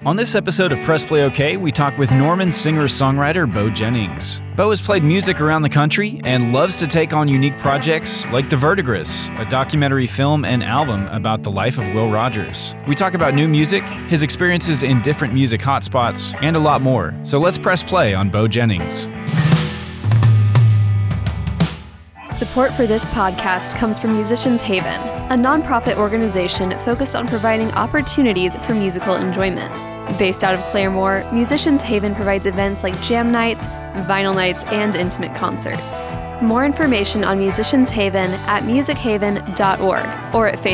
On this episode of Press Play OK, we talk with Norman singer-songwriter Bo Jennings. Bo has played music around the country and loves to take on unique projects like The Verdigris, a documentary film and album about the life of Will Rogers. We talk about new music, his experiences in different music hotspots, and a lot more. So let's press play on Bo Jennings. Support for this podcast comes from Musicians Haven, a nonprofit organization focused on providing opportunities for musical enjoyment. Based out of Claremore, Musicians Haven provides events like jam nights, vinyl nights, and intimate concerts. More information on Musicians Haven at musichaven.org or at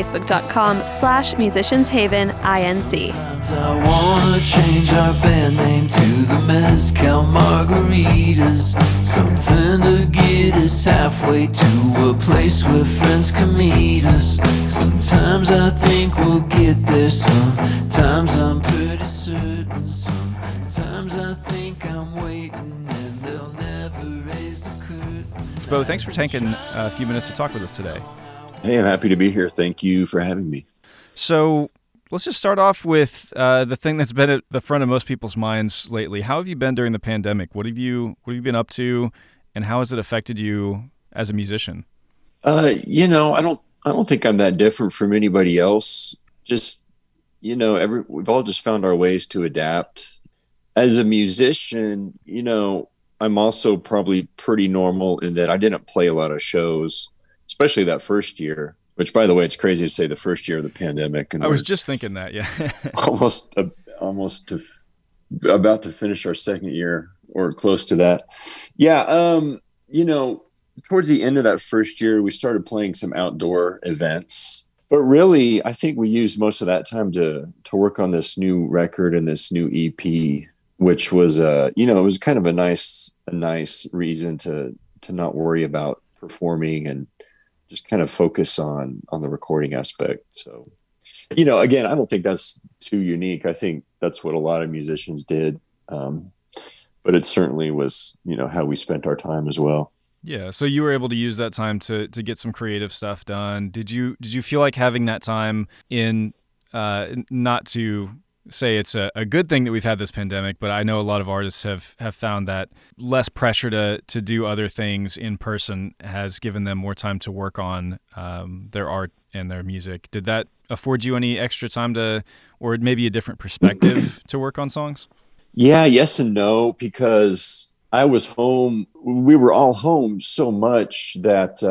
facebook.com/musicianshaveninc. I wanna change our band name to the Mezcal Margaritas. Something to get us halfway to a place where friends can meet us. Sometimes I think we'll get there, sometimes I'm pretty certain. Sometimes I think I'm waiting and they'll never raise the curtain. Bo, thanks for taking a few minutes to talk with us today. Hey, I'm happy to be here. Thank you for having me. So let's just start off with the thing that's been at the front of most people's minds lately. How have you been during the pandemic? What have you been up to, and how has it affected you as a musician? I don't think I'm that different from anybody else. Just, we've all just found our ways to adapt. As a musician, I'm also probably pretty normal in that I didn't play a lot of shows, especially that first year. Which, by the way, it's crazy to say the first year of the pandemic. And I was just thinking that, yeah. almost about to finish our second year or close to that. Yeah, towards the end of that first year, we started playing some outdoor events. But really, I think we used most of that time to work on this new record and this new EP, which was, it was kind of a nice reason to not worry about performing and just kind of focus on the recording aspect. So, again, I don't think that's too unique. I think that's what a lot of musicians did. But it certainly was, how we spent our time as well. Yeah. So you were able to use that time to get some creative stuff done. Did you feel like having that time in, not to say it's a good thing that we've had this pandemic, but I know a lot of artists have found that less pressure to do other things in person has given them more time to work on their art and their music. Did that afford you any extra time or maybe a different perspective to work on songs? Yeah, yes and no, because I was home. We were all home so much that,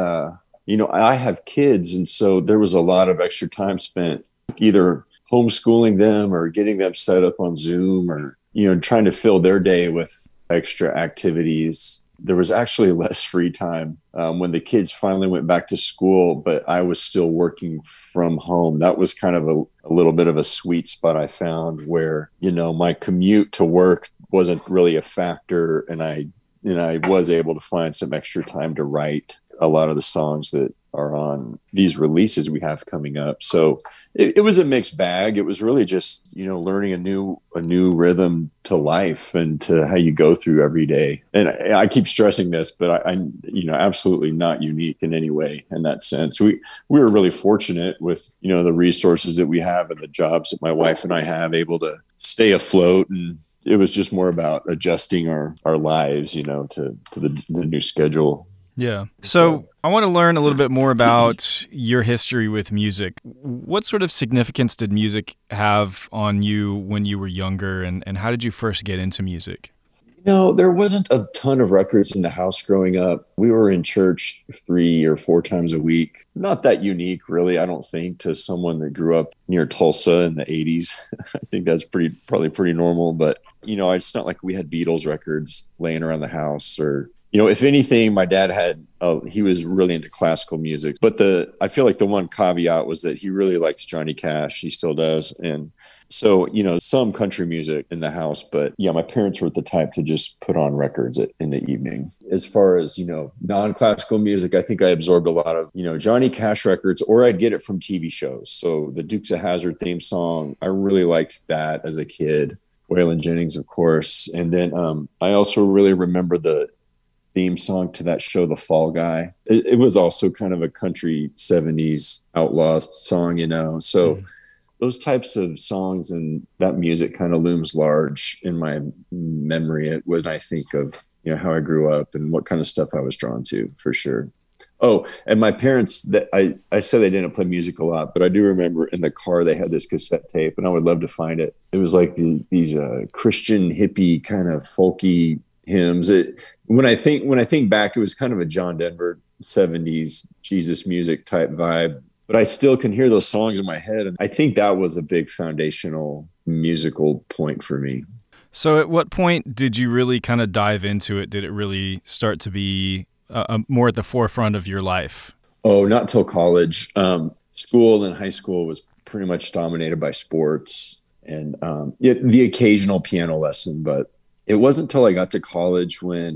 I have kids. And so there was a lot of extra time spent either homeschooling them or getting them set up on Zoom or, trying to fill their day with extra activities. There was actually less free time when the kids finally went back to school, but I was still working from home. That was kind of a little bit of a sweet spot I found where, my commute to work wasn't really a factor. And I was able to find some extra time to write a lot of the songs that are on these releases we have coming up. So it was a mixed bag. It was really just, learning a new rhythm to life and to how you go through every day. And I keep stressing this, but I absolutely not unique in any way in that sense. We were really fortunate with, the resources that we have and the jobs that my wife and I have able to stay afloat. And it was just more about adjusting our lives, to the new schedule. Yeah. So I want to learn a little bit more about your history with music. What sort of significance did music have on you when you were younger, and how did you first get into music? There wasn't a ton of records in the house growing up. We were in church 3 or 4 times a week. Not that unique, really, I don't think, to someone that grew up near Tulsa in the 80s. I think that's probably pretty normal. But, it's not like we had Beatles records laying around the house or... if anything, my dad he was really into classical music, but I feel like the one caveat was that he really liked Johnny Cash. He still does. And so, some country music in the house, but yeah, my parents were the type to just put on records in the evening. As far as, non-classical music, I think I absorbed a lot of, Johnny Cash records, or I'd get it from TV shows. So the Dukes of Hazzard theme song, I really liked that as a kid. Waylon Jennings, of course. And then I also really remember the theme song to that show, The Fall Guy. It was also kind of a country 70s outlaw song, So those types of songs and that music kind of looms large in my memory when I think of, how I grew up and what kind of stuff I was drawn to, for sure. Oh, and my parents, that I said they didn't play music a lot, but I do remember in the car they had this cassette tape, and I would love to find it. It was like these Christian hippie kind of folky hymns. When I think back, it was kind of a John Denver 70s Jesus music type vibe, but I still can hear those songs in my head, and I think that was a big foundational musical point for me. So at what point did you really kind of dive into it? Did it really start to be more at the forefront of your life? Oh, not until college. School and high school was pretty much dominated by sports and the occasional piano lesson. But it wasn't until I got to college when,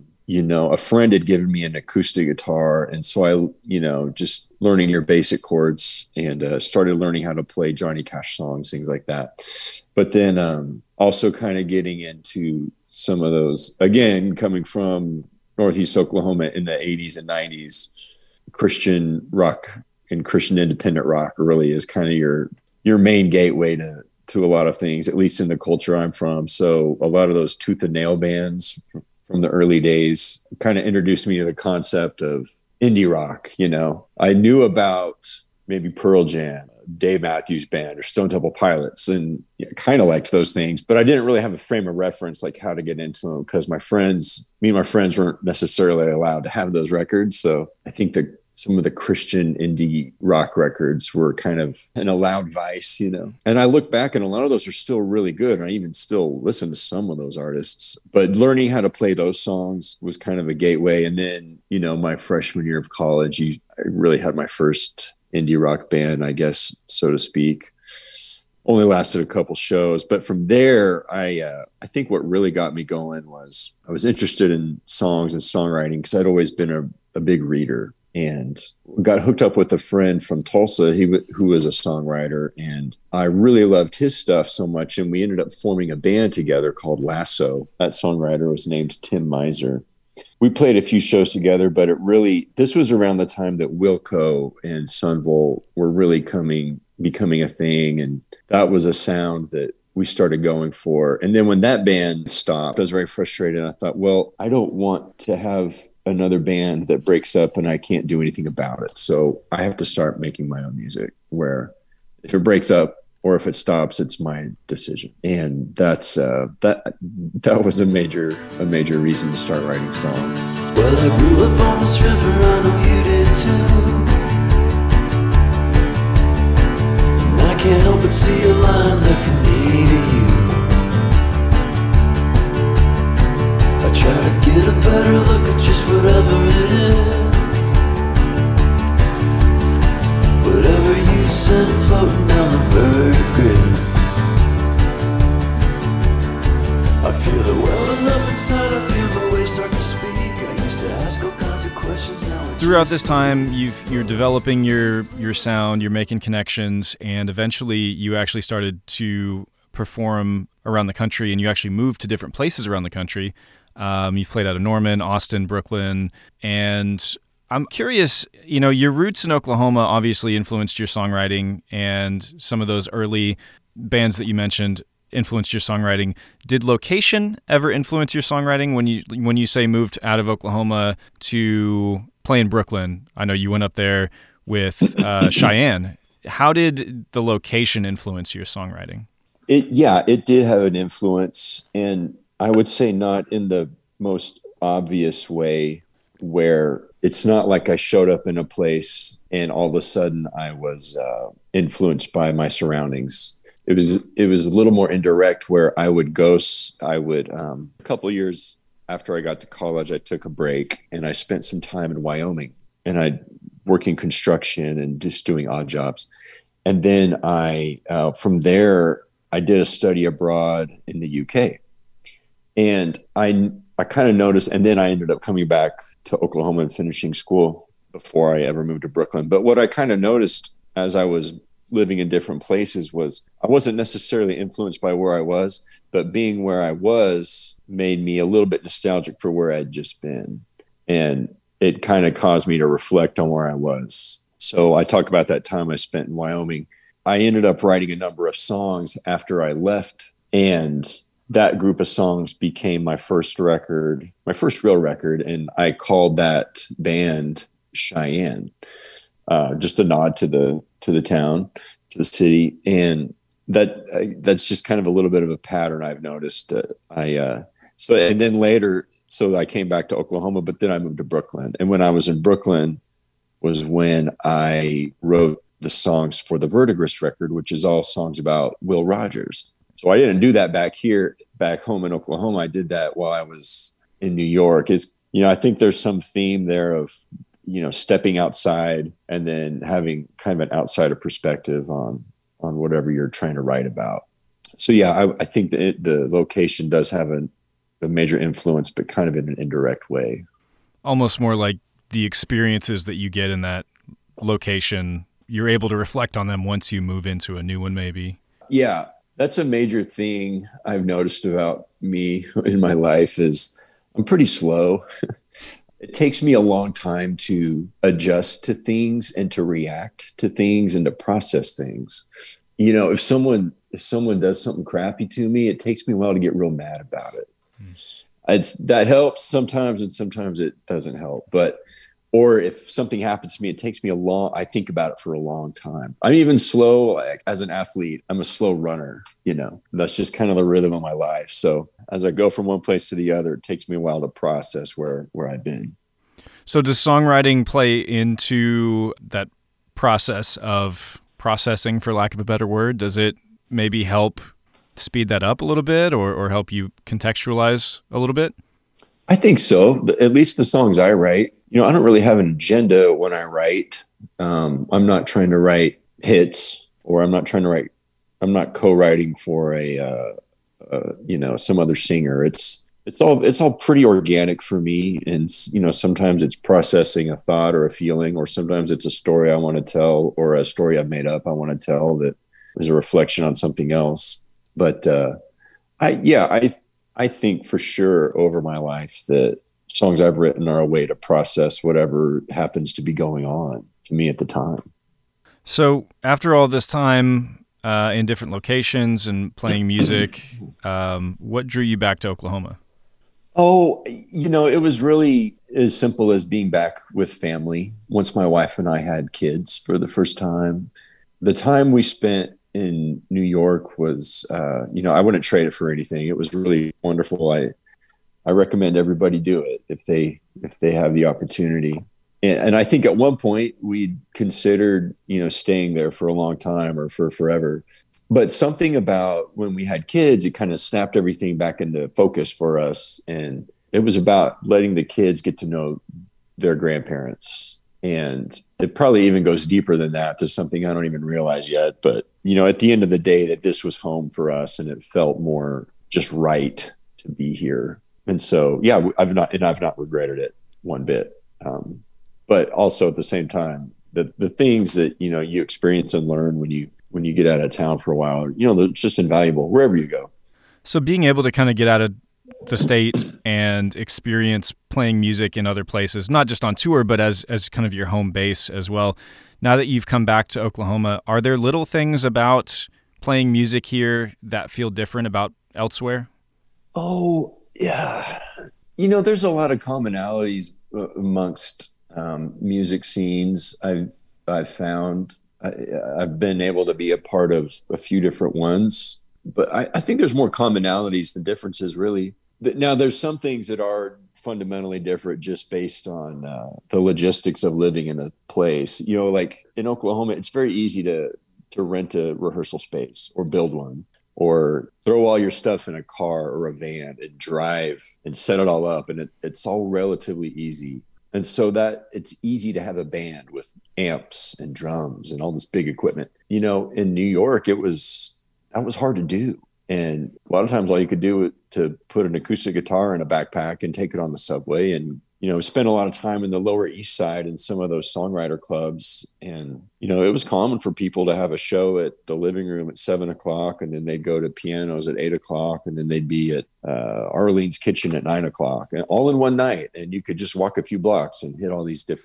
a friend had given me an acoustic guitar. And so I, just learning your basic chords and started learning how to play Johnny Cash songs, things like that. But then also kind of getting into some of those, again, coming from Northeast Oklahoma in the 80s and 90s, Christian rock and Christian independent rock really is kind of your main gateway to a lot of things, at least in the culture I'm from. So a lot of those tooth and nail bands from the early days kind of introduced me to the concept of indie rock. I knew about maybe Pearl Jam, Dave Matthews Band, or Stone Temple Pilots, and kind of liked those things, but I didn't really have a frame of reference like how to get into them because me and my friends weren't necessarily allowed to have those records. So I think that some of the Christian indie rock records were kind of an allowed vice, And I look back and a lot of those are still really good. And I even still listen to some of those artists, but learning how to play those songs was kind of a gateway. And then, my freshman year of college, I really had my first indie rock band, I guess, so to speak. Only lasted a couple shows, but from there, I think what really got me going was I was interested in songs and songwriting because I'd always been a big reader, and got hooked up with a friend from Tulsa who was a songwriter, and I really loved his stuff so much, and we ended up forming a band together called Lasso. That songwriter was named Tim Miser. We played a few shows together, but this was around the time that Wilco and Sunvol were really becoming a thing. And that was a sound that we started going for. And then when that band stopped, I was very frustrated. I thought, well, I don't want to have another band that breaks up and I can't do anything about it. So I have to start making my own music where if it breaks up, or if it stops, it's my decision. And that's that was a major reason to start writing songs. Well, I grew up on this river, I know you did too. And I can't help but see a line there from me to you. I try to get a better look at just whatever it is. Whatever you send floating down the verdigris. I feel the welling up inside, I feel the waves start to speak. I used to ask all kinds of questions, now throughout this time, you're developing your sound, you're making connections, and eventually you actually started to perform around the country, and you actually moved to different places around the country. You've played out of Norman, Austin, Brooklyn, and I'm curious, your roots in Oklahoma obviously influenced your songwriting, and some of those early bands that you mentioned influenced your songwriting. Did location ever influence your songwriting when you say moved out of Oklahoma to play in Brooklyn? I know you went up there with Cheyenne. How did the location influence your songwriting? It did have an influence, and I would say not in the most obvious way, where it's not like I showed up in a place and all of a sudden I was influenced by my surroundings. It was a little more indirect, where I would a couple of years after I got to college, I took a break and I spent some time in Wyoming, and I working construction and just doing odd jobs. And then from there, I did a study abroad in the UK, and I kind of noticed, and then I ended up coming back to Oklahoma and finishing school before I ever moved to Brooklyn. But what I kind of noticed as I was living in different places was I wasn't necessarily influenced by where I was, but being where I was made me a little bit nostalgic for where I'd just been. And it kind of caused me to reflect on where I was. So I talk about that time I spent in Wyoming. I ended up writing a number of songs after I left, and that group of songs became my first real record, and I called that band Cheyenne, just a nod to the town, to the city, and that's just kind of a little bit of a pattern I've noticed. And then later, so I came back to Oklahoma, but then I moved to Brooklyn, and when I was in Brooklyn was when I wrote the songs for the Verdigris record, which is all songs about Will Rogers. So I didn't do that back home in Oklahoma. I did that while I was in New York. I think there's some theme there of, stepping outside and then having kind of an outsider perspective on whatever you're trying to write about. So yeah, I think that the location does have a major influence, but kind of in an indirect way. Almost more like the experiences that you get in that location, you're able to reflect on them once you move into a new one, maybe. Yeah, that's a major thing I've noticed about me in my life is I'm pretty slow. It takes me a long time to adjust to things and to react to things and to process things. If someone does something crappy to me, it takes me a while to get real mad about it. That helps sometimes, and sometimes it doesn't help. Or if something happens to me, it takes me I think about it for a long time. I'm even slow, like, as an athlete. I'm a slow runner, that's just kind of the rhythm of my life. So as I go from one place to the other, it takes me a while to process where I've been. So does songwriting play into that process of processing, for lack of a better word? Does it maybe help speed that up a little bit or help you contextualize a little bit? I think so. At least the songs I write. I don't really have an agenda when I write. I'm not trying to write hits, or I'm not co-writing for some other singer. It's all pretty organic for me. And, sometimes it's processing a thought or a feeling, or sometimes it's a story I want to tell, or a story I've made up I want to tell that is a reflection on something else. But I think for sure over my life that songs I've written are a way to process whatever happens to be going on to me at the time. So after all this time in different locations and playing music, what drew you back to Oklahoma? Oh, it was really as simple as being back with family. Once my wife and I had kids for the first time, the time we spent in New York was, I wouldn't trade it for anything. It was really wonderful. I recommend everybody do it if they have the opportunity. And I think at one point we'd considered, staying there for a long time or for forever. But something about when we had kids, it kind of snapped everything back into focus for us. And it was about letting the kids get to know their grandparents. And it probably even goes deeper than that to something I don't even realize yet. But, at the end of the day, that this was home for us, and it felt more just right to be here. And so, yeah, I've not regretted it one bit. But also at the same time, the things that, you experience and learn when you get out of town for a while, it's just invaluable wherever you go. So being able to kind of get out of the state and experience playing music in other places, not just on tour, but as kind of your home base as well. Now that you've come back to Oklahoma, are there little things about playing music here that feel different about elsewhere? Oh, yeah. There's a lot of commonalities amongst music scenes. I've found I've been able to be a part of a few different ones, but I think there's more commonalities than differences, really. Now, there's some things that are fundamentally different just based on the logistics of living in a place. Like in Oklahoma, it's very easy to rent a rehearsal space or build one, or throw all your stuff in a car or a van and drive and set it all up. And it's all relatively easy. And so that it's easy to have a band with amps and drums and all this big equipment. In New York, that was hard to do. And a lot of times all you could do was to put an acoustic guitar in a backpack and take it on the subway, and, spend a lot of time in the Lower East Side in some of those songwriter clubs. And, it was common for people to have a show at the living room at 7:00, and then they'd go to pianos at 8:00, and then they'd be at Arlene's Kitchen at 9:00, and all in one night. And you could just walk a few blocks and hit all these different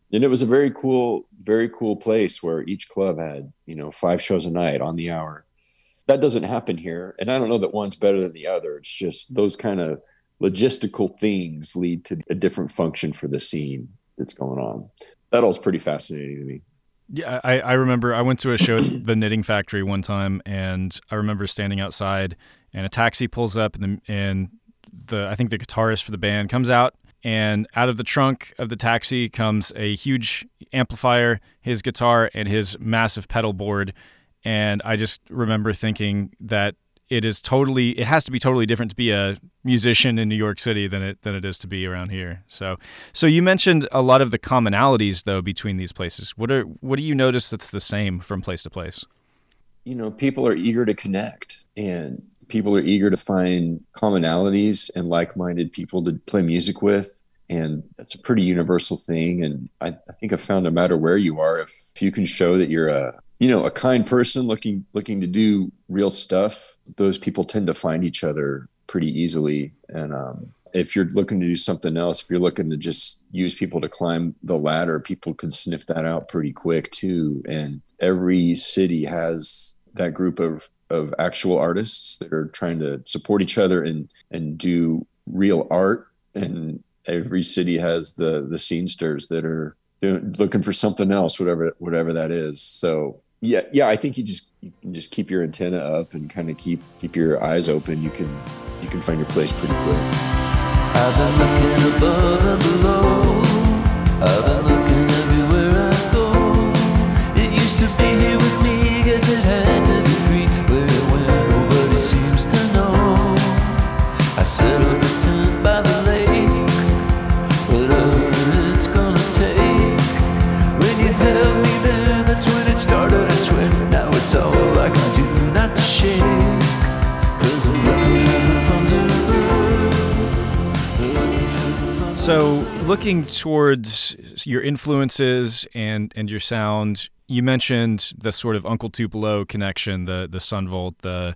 And it was a very cool place where each club had, 5 shows a night on the hour. That doesn't happen here. And I don't know that one's better than the other. It's just those kind of logistical things lead to a different function for the scene that's going on. That all's pretty fascinating to me. Yeah, I remember I went to a show at the Knitting Factory one time, and I remember standing outside, and a taxi pulls up, and I think the guitarist for the band comes out, and out of the trunk of the taxi comes a huge amplifier, his guitar, and his massive pedal board. And I just remember thinking that it has to be totally different to be a musician in New York City than it is to be around here. So you mentioned a lot of the commonalities though between these places. What do you notice that's the same from place to place? People are eager to connect, and people are eager to find commonalities and like-minded people to play music with. And that's a pretty universal thing. And I think I've found no matter where you are, if you can show that you're a kind person looking to do real stuff, those people tend to find each other pretty easily. And if you're looking to do something else, if you're looking to just use people to climb the ladder, people can sniff that out pretty quick too. And every city has that group of actual artists that are trying to support each other and do real art. And every city has the scenesters that are looking for something else, whatever that is. So yeah, I think you can just keep your antenna up and kind of keep your eyes open. You can find your place pretty quick. I've been looking above and below. I've been looking everywhere I go. It used to be here with me, guess it had to be free. Where it went, nobody seems to know. I set up a tent by the lake, whatever it's gonna take. When you held me there, that's when it started, I swear. Now it's all I can do not to shake, 'cause I'm looking for the thunder. So looking towards your influences and your sound, you mentioned the sort of Uncle Tupelo connection, the Sunvolt, the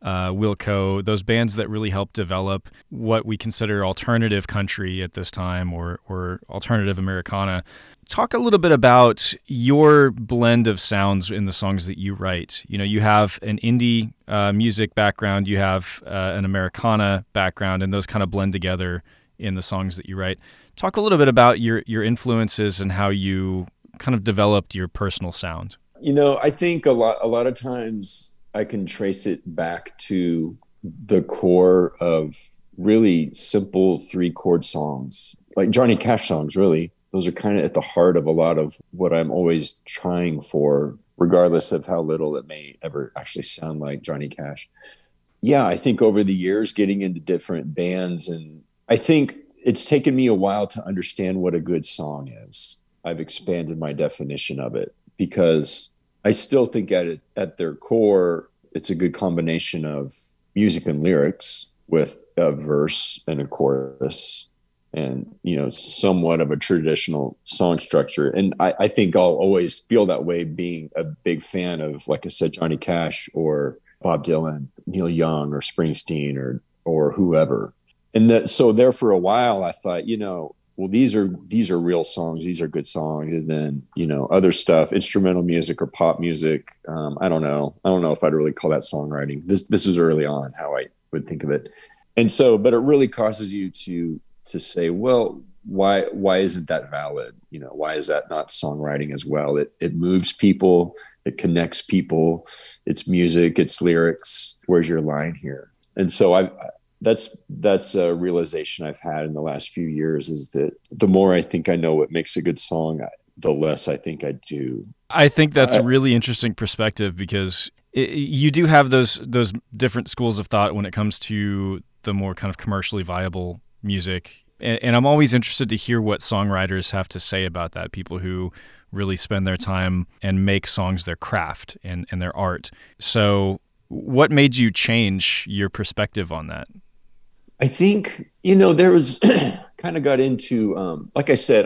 Wilco, those bands that really helped develop what we consider alternative country at this time, or alternative Americana. Talk a little bit about your blend of sounds in the songs that you write. You have an indie music background, you have an Americana background, and those kind of blend together in the songs that you write. Talk a little bit about your influences and how you kind of developed your personal sound. I think a lot of times I can trace it back to the core of really simple 3-chord songs, like Johnny Cash songs, really. Those are kind of at the heart of a lot of what I'm always trying for, regardless of how little it may ever actually sound like Johnny Cash. Yeah, I think over the years, getting into different bands, and I think it's taken me a while to understand what a good song is. I've expanded my definition of it because I still think at their core, it's a good combination of music and lyrics with a verse and a chorus and, somewhat of a traditional song structure. And I think I'll always feel that way being a big fan of, like I said, Johnny Cash or Bob Dylan, Neil Young or Springsteen or whoever. And so there for a while, I thought, well, these are real songs. These are good songs. And then, other stuff, instrumental music or pop music. I don't know if I'd really call that songwriting. This was early on how I would think of it. And so, but it really causes you to say, well, why isn't that valid? Why is that not songwriting as well? It moves people. It connects people. It's music. It's lyrics. Where's your line here? And so that's a realization I've had in the last few years, is that the more I think I know what makes a good song, the less I think I do. I think that's a really interesting perspective, because you do have those different schools of thought when it comes to the more kind of commercially viable music. And I'm always interested to hear what songwriters have to say about that, people who really spend their time and make songs their craft and their art. So what made you change your perspective on that? I think, there was kind of got into, like I said,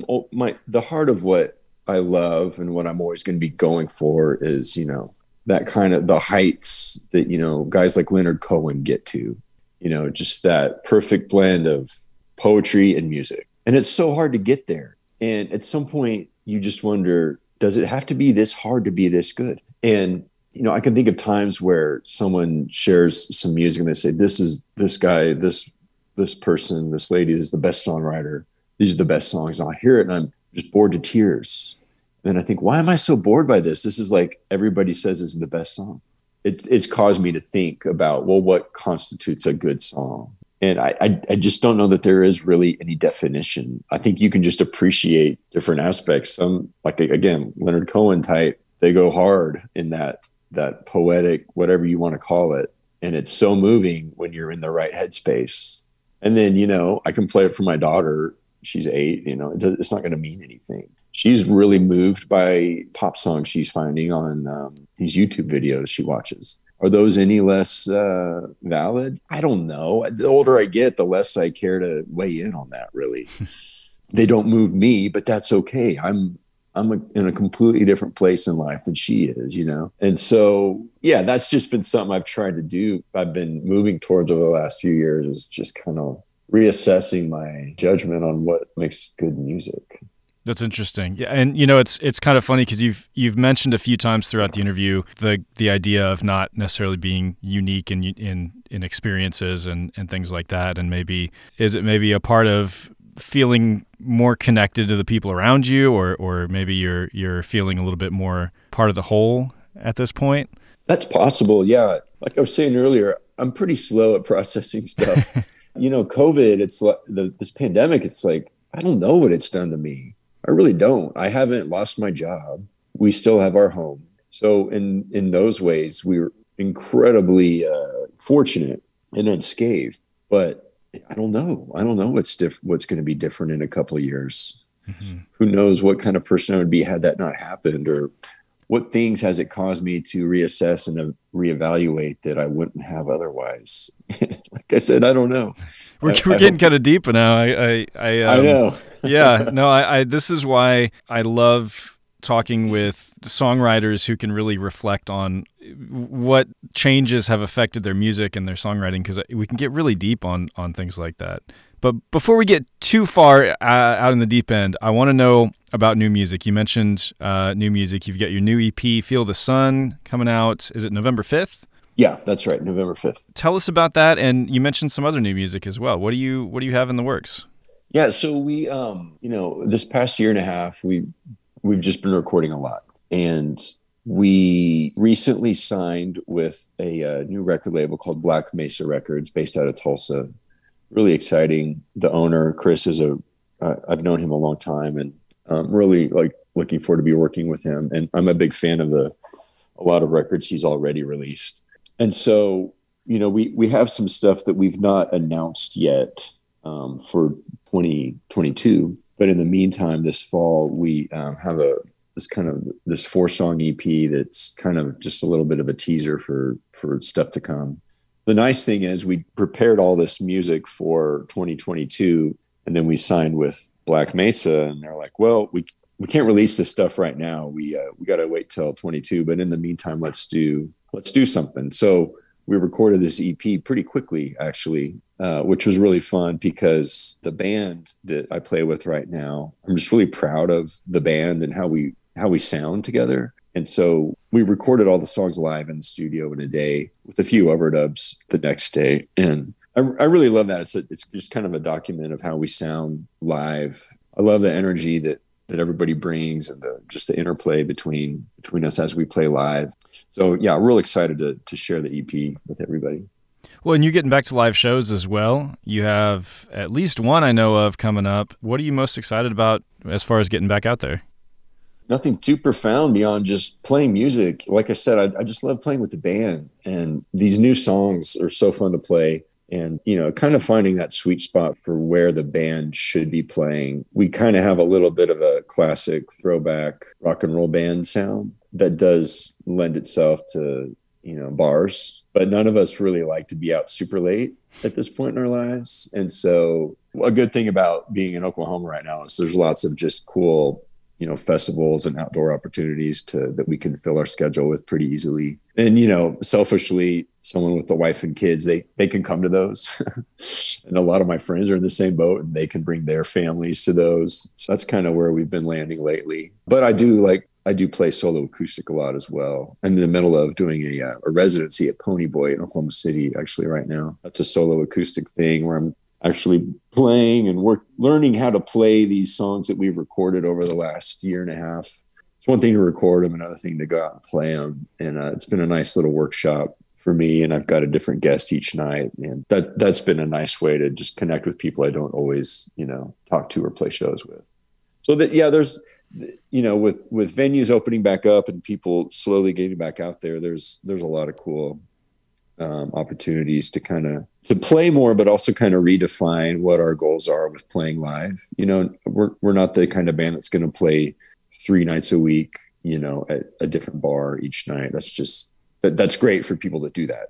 the heart of what I love and what I'm always going to be going for is, that kind of the heights that, guys like Leonard Cohen get to, just that perfect blend of poetry and music. And it's so hard to get there. And at some point you just wonder, does it have to be this hard to be this good? And, I can think of times where someone shares some music and they say, this guy, this person, this lady is the best songwriter. These are the best songs. And I hear it and I'm just bored to tears. And I think, why am I so bored by this? This is like everybody says this is the best song. It's caused me to think about, well, what constitutes a good song? And I just don't know that there is really any definition. I think you can just appreciate different aspects. Some, like, again, Leonard Cohen type, they go hard in that poetic, whatever you want to call it. And it's so moving when you're in the right headspace. And then, I can play it for my daughter. She's 8, it's not going to mean anything. She's really moved by pop songs she's finding on these YouTube videos she watches. Are those any less valid? I don't know. The older I get, the less I care to weigh in on that, really. They don't move me, but that's okay. I'm in a completely different place in life than she is, And so, yeah, that's just been something I've tried to do. I've been moving towards over the last few years, is just kind of reassessing my judgment on what makes good music. That's interesting. Yeah, and it's kind of funny because you've mentioned a few times throughout the interview the idea of not necessarily being unique in experiences and things like that, and is it maybe a part of feeling more connected to the people around you, or maybe you're feeling a little bit more part of the whole at this point? That's possible. Yeah, like I was saying earlier, I'm pretty slow at processing stuff. COVID, it's like this pandemic. It's like, I don't know what it's done to me. I really don't. I haven't lost my job. We still have our home. So in those ways, we were incredibly fortunate and unscathed. But I don't know. I don't know what's going to be different in a couple of years. Mm-hmm. Who knows what kind of person I would be had that not happened, or what things has it caused me to reassess and reevaluate that I wouldn't have otherwise. Like I said, I don't know. We're getting kind of deep now. I know. Yeah, no, I this is why I love talking with songwriters who can really reflect on what changes have affected their music and their songwriting, because we can get really deep on things like that. But before we get too far out in the deep end, I want to know about new music. You mentioned new music. You've got your new EP, Feel the Sun, coming out. Is it November 5th? Yeah, that's right, November 5th. Tell us about that, and you mentioned some other new music as well. What do you have in the works? Yeah, so we, this past year and a half, we've just been recording a lot, and we recently signed with a new record label called Black Mesa Records, based out of Tulsa. Really exciting. The owner, Chris, I've known him a long time, and really looking forward to be working with him. And I'm a big fan of a lot of records he's already released. And so, we have some stuff that we've not announced yet for 2022. But in the meantime, this fall, we have this 4-song EP that's kind of just a little bit of a teaser for stuff to come. The nice thing is we prepared all this music for 2022, and then we signed with Black Mesa, and they're like, well, we can't release this stuff right now. We got to wait till 22, but in the meantime, let's do something. So we recorded this EP pretty quickly, actually, which was really fun, because the band that I play with right now, I'm just really proud of the band and how we sound together. And so we recorded all the songs live in the studio in a day with a few overdubs the next day. And I really love that. It's just kind of a document of how we sound live. I love the energy that everybody brings, and just the interplay between us as we play live. So yeah, real excited to share the EP with everybody. Well, and you're getting back to live shows as well. You have at least one I know of coming up. What are you most excited about as far as getting back out there? Nothing too profound beyond just playing music. Like I said, I just love playing with the band, and these new songs are so fun to play. And, kind of finding that sweet spot for where the band should be playing. We kind of have a little bit of a classic throwback rock and roll band sound that does lend itself to, bars. But none of us really like to be out super late at this point in our lives. And so a good thing about being in Oklahoma right now is there's lots of just cool, festivals and outdoor opportunities that we can fill our schedule with pretty easily. And, selfishly, someone with a wife and kids, they can come to those. And a lot of my friends are in the same boat and they can bring their families to those. So that's kind of where we've been landing lately. But I do play solo acoustic a lot as well. I'm in the middle of doing a residency at Pony Boy in Oklahoma City, actually, right now. That's a solo acoustic thing where I'm actually playing and learning how to play these songs that we've recorded over the last year and a half. It's one thing to record them, another thing to go out and play them. And it's been a nice little workshop for me. And I've got a different guest each night. And that's been a nice way to just connect with people I don't always, talk to or play shows with. So that, there's, with venues opening back up and people slowly getting back out there, there's a lot of cool opportunities to play more, but also kind of redefine what our goals are with playing live. We're not the kind of band that's going to play 3 nights a week, at a different bar each night. That's great for people that do that.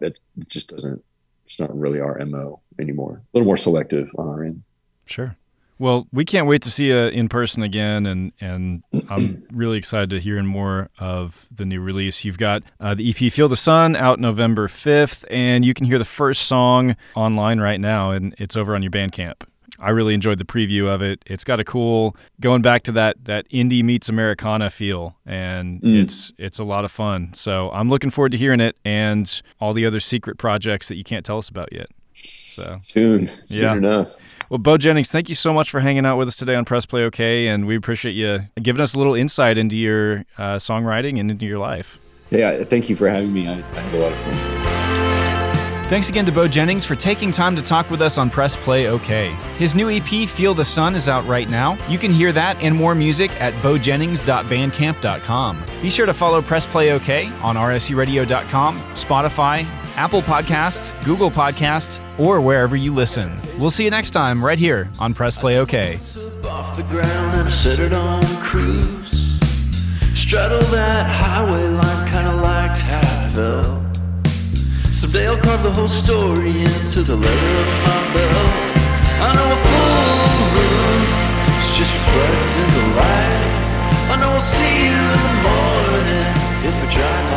It's not really our MO anymore. A little more selective on our end. Sure. Well, we can't wait to see you in person again, and I'm really excited to hear more of the new release. You've got the EP Feel the Sun out November 5th, and you can hear the first song online right now, and it's over on your Bandcamp. I really enjoyed the preview of it. It's got a cool, going back to that indie meets Americana feel, and it's a lot of fun. So I'm looking forward to hearing it and all the other secret projects that you can't tell us about yet. So soon enough. Well, Bo Jennings, thank you so much for hanging out with us today on Press Play OK, and we appreciate you giving us a little insight into your songwriting and into your life. Yeah, thank you for having me. I had a lot of fun. Thanks again to Bo Jennings for taking time to talk with us on Press Play OK. His new EP, Feel the Sun, is out right now. You can hear that and more music at bojennings.bandcamp.com. Be sure to follow Press Play OK on rsuradio.com, Spotify, Apple Podcasts, Google Podcasts, or wherever you listen. We'll see you next time right here on Press Play OK. Off the ground and I set it on cruise. Straddle that highway line kinda like Tafel. Someday I'll carve the whole story into the leather of my belt. I know a full moon is just reflecting the light. I know I'll see you in the morning if I try